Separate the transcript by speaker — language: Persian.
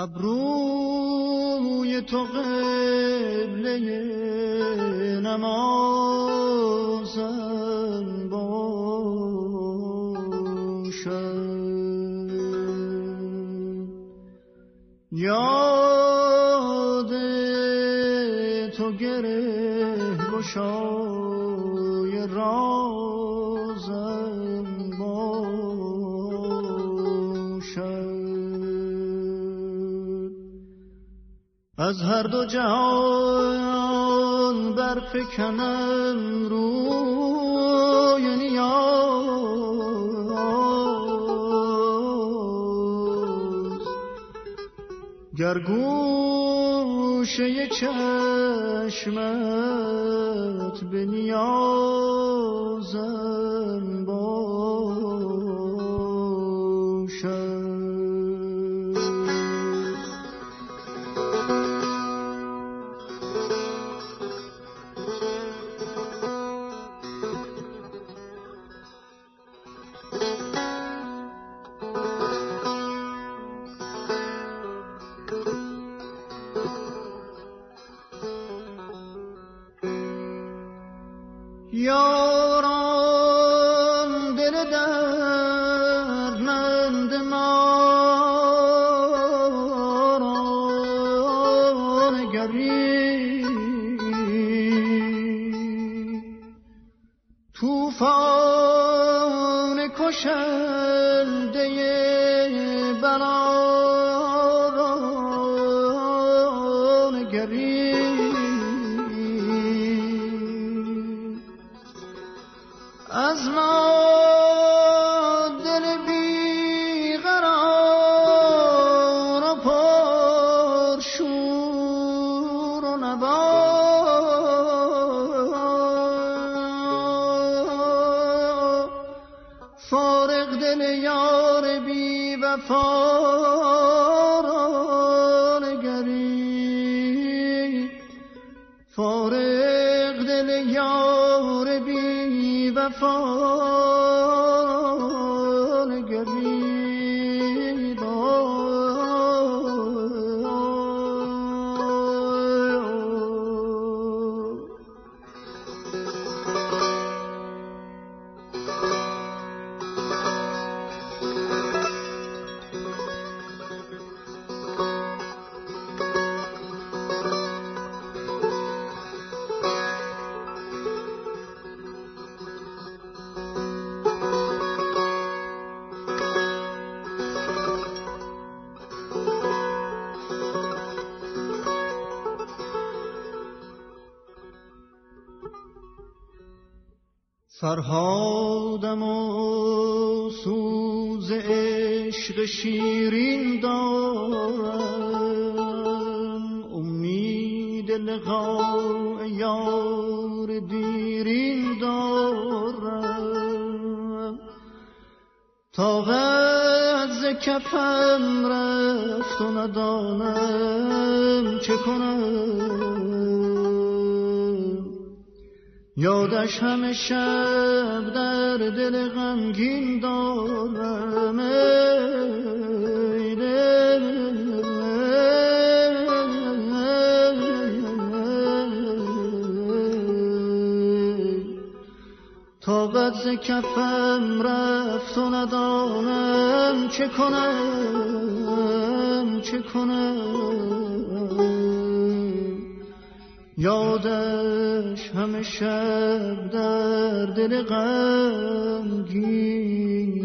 Speaker 1: ابروی تو قبله نمازم باشد، یاد تو گره گشای رازم باشد. از هر دو جهان برفکنم روی نیاز، گر گوشه چشمت به نیازم باشد. یاران دل دردمند ما را نگری، طوفان کشنده بلا را نگری. از ما دل بیقرار و پرشور و نوا، فارغ دل یار بی وفا را نگری، فارغ دل یار بی وفا نگری. فرهادم و سوز عشق شیرین دارم، امید لقاء یار دیرین دارم. طاقت ز کفم رفت و ندانم چه کنم، یادش همه شب در دل غمگین دارم. ای دل طاقت ز کفم رفت و ندانم چه کنم، چه کنم. یادش همه شب در دل غمگین